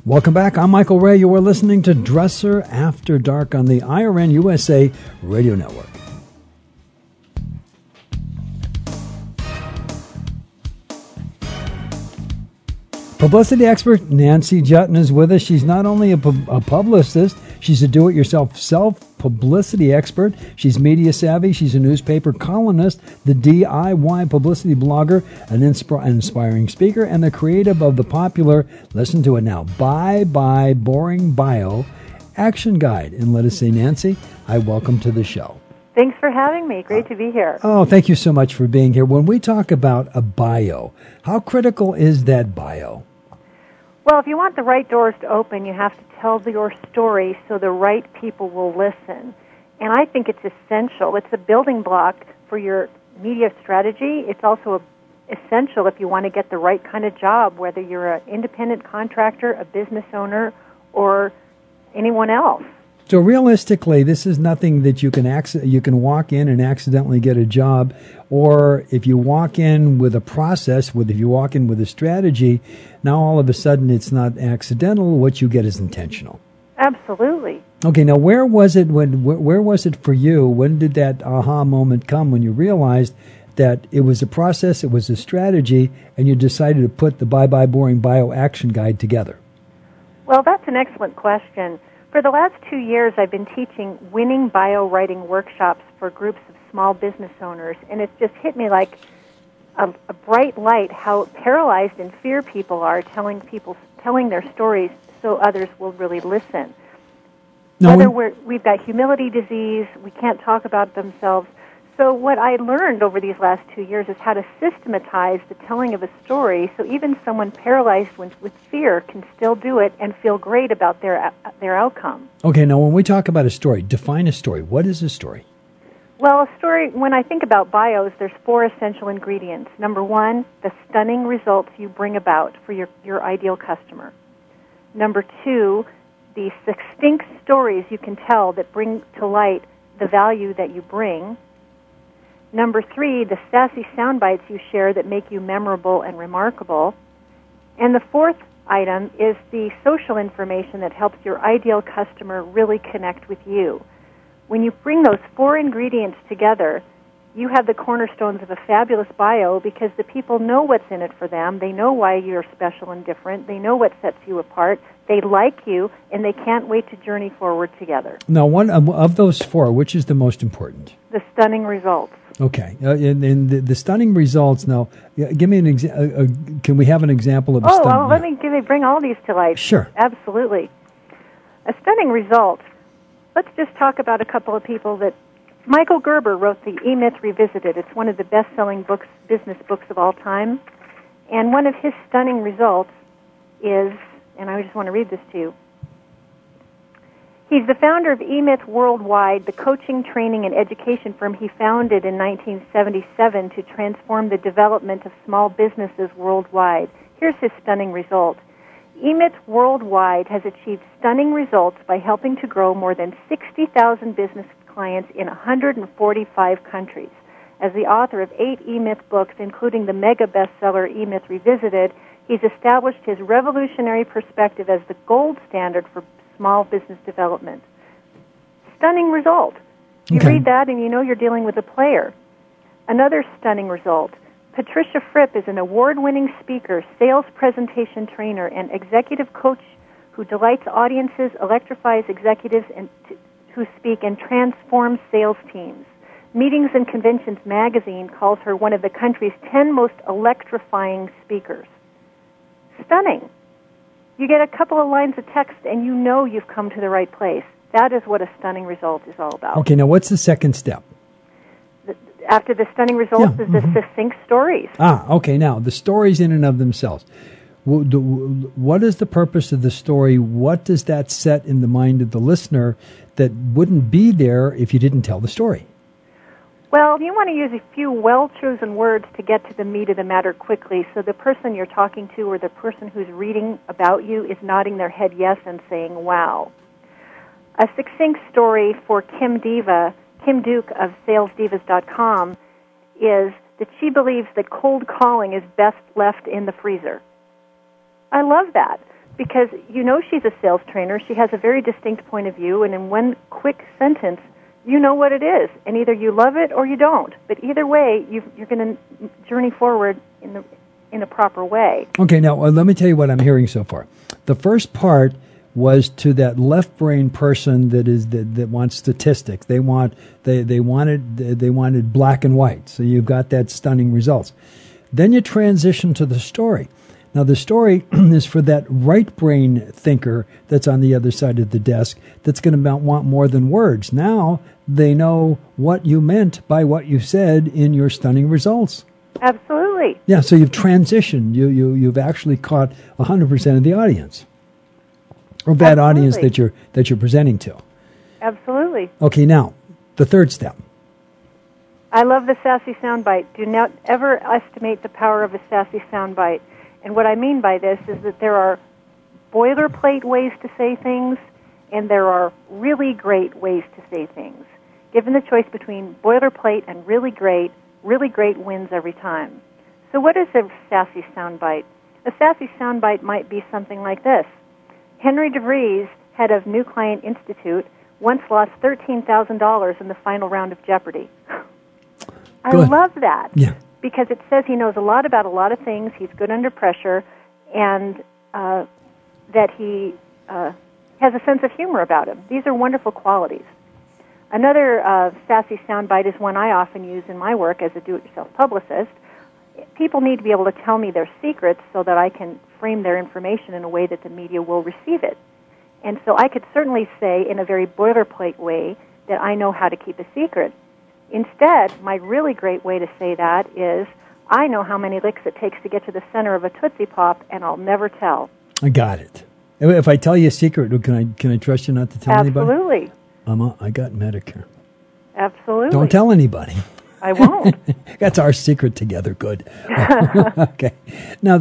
Welcome back. I'm Michael Ray. You are listening to Dresser After Dark on the IRN USA Radio Network. Publicity expert Nancy Juetten is with us. She's not only a publicist, she's a do-it-yourself self-publicity expert. She's media savvy. She's a newspaper columnist, the DIY publicity blogger, an inspiring speaker, and the creator of the popular, listen to it now, Bye Bye Boring Bio Action Guide. And let us say, Nancy, I welcome to the show. Thanks for having me. Great to be here. Oh, thank you so much for being here. When we talk about a bio, how critical is that bio? Well, if you want the right doors to open, you have to tell your story so the right people will listen. And I think it's essential. It's a building block for your media strategy. It's also essential if you want to get the right kind of job, whether you're an independent contractor, a business owner, or anyone else. So realistically, this is nothing that you can walk in and accidentally get a job, or if you walk in with a process, if you walk in with a strategy, now all of a sudden it's not accidental. What you get is intentional. Absolutely. Okay, now where was it for you? When did that aha moment come when you realized that it was a process, it was a strategy, and you decided to put the Bye Bye Boring Bio Action Guide together? Well, that's an excellent question. For the last 2 years, I've been teaching winning bio writing workshops for groups of small business owners, and it's just hit me like a bright light how paralyzed in fear people are telling their stories so others will really listen. Whether we've got humility disease, we can't talk about themselves. So what I learned over these last 2 years is how to systematize the telling of a story so even someone paralyzed with fear can still do it and feel great about their outcome. Okay, now when we talk about a story, define a story. What is a story? Well, a story, when I think about bios, there's 4 essential ingredients. Number 1, the stunning results you bring about for your ideal customer. Number 2, the succinct stories you can tell that bring to light the value that you bring. Number 3, the sassy sound bites you share that make you memorable and remarkable. And the 4th item is the social information that helps your ideal customer really connect with you. When you bring those 4 ingredients together, you have the cornerstones of a fabulous bio because the people know what's in it for them. They know why you're special and different. They know what sets you apart. They like you, and they can't wait to journey forward together. Now, one of those 4, which is the most important? The stunning results. Okay, and the stunning results. Now, give me an can we have an example of a stunning? Oh, well, let me bring all these to life. Sure, absolutely. A stunning result. Let's just talk about a couple of people that Michael Gerber wrote the E-Myth Revisited. It's one of the best-selling business books of all time, and one of his stunning results is, and I just want to read this to you. He's the founder of E-Myth Worldwide, the coaching, training, and education firm he founded in 1977 to transform the development of small businesses worldwide. Here's his stunning result. E-Myth Worldwide has achieved stunning results by helping to grow more than 60,000 business clients in 145 countries. As the author of 8 E-Myth books, including the mega bestseller E-Myth Revisited, he's established his revolutionary perspective as the gold standard for small business development. Stunning result. You read that and you know you're dealing with a player. Another stunning result. Patricia Fripp is an award-winning speaker, sales presentation trainer, and executive coach who delights audiences, electrifies executives who speak, and transforms sales teams. Meetings and Conventions magazine calls her one of the country's 10 most electrifying speakers. Stunning. You get a couple of lines of text and you know you've come to the right place. That is what a stunning result is all about. Okay, now what's the second step? After the stunning results is the succinct stories. Okay, now the stories in and of themselves. What is the purpose of the story? What does that set in the mind of the listener that wouldn't be there if you didn't tell the story? Well, you want to use a few well-chosen words to get to the meat of the matter quickly, so the person you're talking to or the person who's reading about you is nodding their head yes and saying, wow. A succinct story for Kim Duke of SalesDivas.com is that she believes that cold calling is best left in the freezer. I love that. because you know she's a sales trainer. She has a very distinct point of view, and in one quick sentence, you know what it is, and either you love it or you don't. But either way, you're going to journey forward in a proper way. Okay, now let me tell you what I'm hearing so far. The first part was to that left brain person that wants statistics. They wanted black and white. So you've got that stunning results. Then you transition to the story. Now the story is for that right brain thinker that's on the other side of the desk that's going to want more than words. Now they know what you meant by what you said in your stunning results. Absolutely. Yeah, so you've transitioned. You've actually caught 100% of the audience. Or that audience that you're presenting to. Absolutely. Okay, now, the third step. I love the sassy soundbite. Do not ever estimate the power of a sassy soundbite. And what I mean by this is that there are boilerplate ways to say things, and there are really great ways to say things. Given the choice between boilerplate and really great wins every time. So what is a sassy soundbite? A sassy soundbite might be something like this. Henry DeVries, head of New Client Institute, once lost $13,000 in the final round of Jeopardy! I love that. Yeah. Because it says he knows a lot about a lot of things, he's good under pressure, and that he has a sense of humor about him. These are wonderful qualities. Another sassy soundbite is one I often use in my work as a do-it-yourself publicist. People need to be able to tell me their secrets so that I can frame their information in a way that the media will receive it. And so I could certainly say in a very boilerplate way that I know how to keep a secret. Instead, my really great way to say that is, I know how many licks it takes to get to the center of a Tootsie Pop, and I'll never tell. I got it. If I tell you a secret, can I trust you not to tell anybody? Absolutely. I got Medicare. Absolutely. Don't tell anybody. I won't. That's our secret together. Good. Okay. Now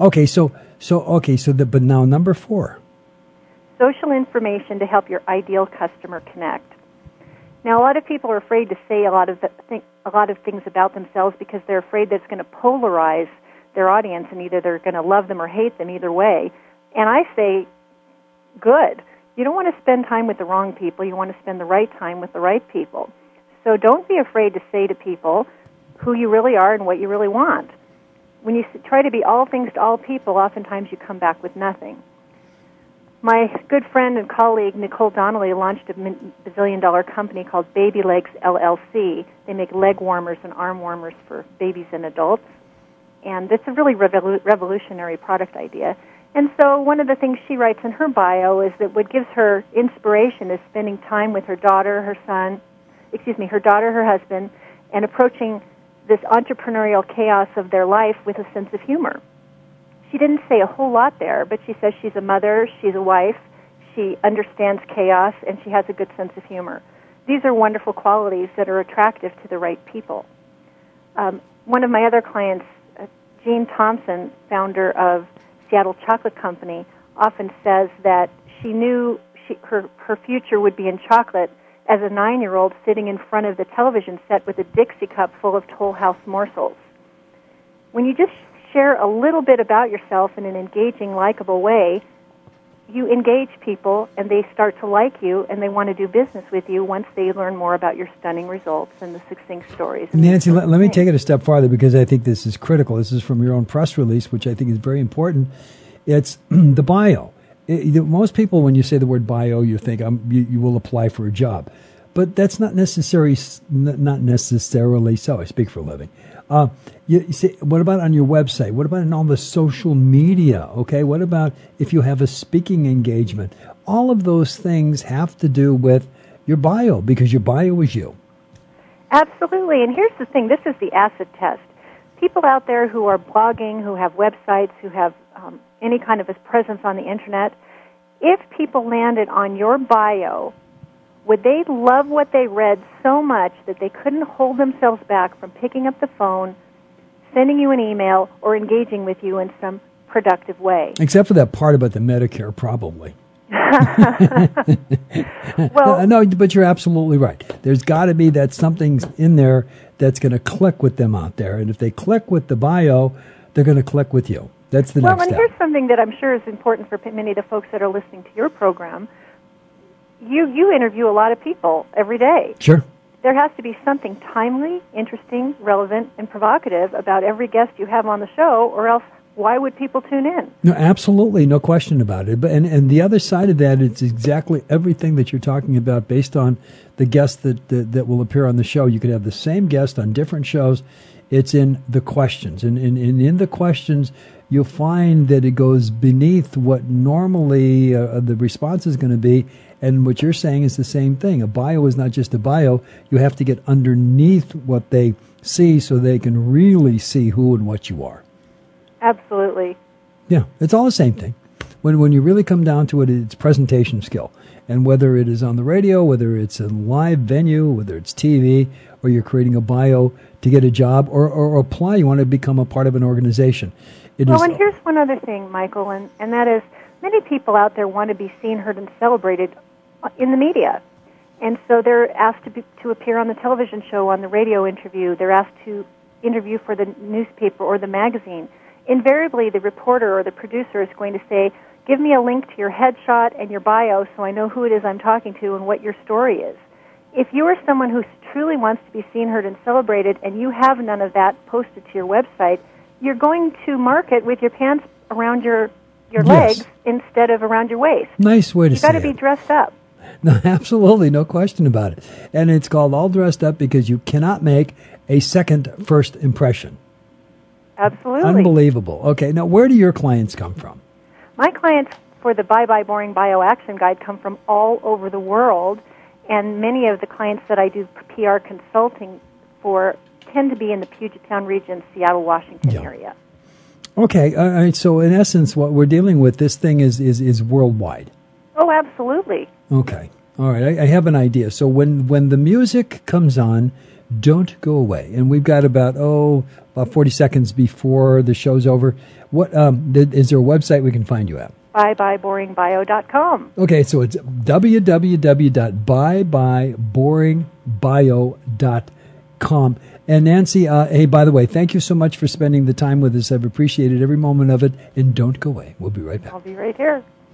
but now number 4. Social information to help your ideal customer connect. Now, a lot of people are afraid to say a lot of things about themselves because they're afraid that it's going to polarize their audience, and either they're going to love them or hate them either way. And I say, good. You don't want to spend time with the wrong people. You want to spend the right time with the right people. So don't be afraid to say to people who you really are and what you really want. When you try to be all things to all people, oftentimes you come back with nothing. My good friend and colleague, Nicole Donnelly, launched a bazillion-dollar company called Baby Legs LLC. They make leg warmers and arm warmers for babies and adults. And it's a really revolutionary product idea. And so one of the things she writes in her bio is that what gives her inspiration is spending time with her daughter, her husband, and approaching this entrepreneurial chaos of their life with a sense of humor. She didn't say a whole lot there, but she says she's a mother, she's a wife, she understands chaos, and she has a good sense of humor. These are wonderful qualities that are attractive to the right people. One of my other clients, Jean Thompson, founder of Seattle Chocolate Company, often says that she knew her future would be in chocolate as a 9-year-old sitting in front of the television set with a Dixie cup full of Toll House morsels. When you just share a little bit about yourself in an engaging, likable way, you engage people and they start to like you and they want to do business with you once they learn more about your stunning results and the succinct stories. Nancy, let me take it a step farther because I think this is critical. This is from your own press release, which I think is very important. It's the bio. Most people, when you say the word bio, you think you will apply for a job. But that's not necessarily so. I speak for a living. You see, what about on your website? What about in all the social media? Okay, what about if you have a speaking engagement? All of those things have to do with your bio because your bio is you. Absolutely, and here's the thing. This is the acid test. People out there who are blogging, who have websites, who have any kind of a presence on the Internet, if people landed on your bio, would they love what they read so much that they couldn't hold themselves back from picking up the phone, sending you an email, or engaging with you in some productive way? Except for that part about the Medicare, probably. Well, no, but you're absolutely right. There's got to be that something's in there that's going to click with them out there. And if they click with the bio, they're going to click with you. That's the well, next and step. here's something that I'm sure is important for many of the folks that are listening to your program. You interview a lot of people every day. Sure. There has to be something timely, interesting, relevant, and provocative about every guest you have on the show, or else why would people tune in? No, absolutely, no question about it. But and the other side of that, it's exactly everything that you're talking about based on the guests that will appear on the show. You could have the same guest on different shows. It's in the questions. And in the questions, you'll find that it goes beneath what normally the response is going to be. And what you're saying is the same thing. A bio is not just a bio. You have to get underneath what they see so they can really see who and what you are. Absolutely. Yeah, it's all the same thing. When you really come down to it, it's presentation skill. And whether it is on the radio, whether it's a live venue, whether it's TV, or you're creating a bio to get a job or apply, you want to become a part of an organization. And here's one other thing, Michael, and that is many people out there want to be seen, heard, and celebrated in the media. And so they're asked to appear on the television show, on the radio interview. They're asked to interview for the newspaper or the magazine. Invariably, the reporter or the producer is going to say, give me a link to your headshot and your bio so I know who it is I'm talking to and what your story is. If you are someone who truly wants to be seen, heard, and celebrated, and you have none of that posted to your website, you're going to market with your pants around your legs instead of around your waist. Nice way to say it. You've got to be dressed up. No, absolutely, no question about it. And it's called All Dressed Up because you cannot make a second first impression. Absolutely. Unbelievable. Okay, now where do your clients come from? My clients for the Bye Bye Boring Bio Action Guide come from all over the world, and many of the clients that I do PR consulting for tend to be in the Puget Sound region, Seattle, Washington area. Okay, all right, so in essence, what we're dealing with, this thing is worldwide. Oh, absolutely. Okay, all right, I have an idea. So when the music comes on, don't go away. And we've got about 40 seconds before the show's over. What is there a website we can find you at? ByeByeBoringBio.com. Okay, so it's www.ByeByeBoringBio.com. And Nancy, hey, by the way, thank you so much for spending the time with us. I've appreciated every moment of it. And don't go away. We'll be right back. I'll be right here.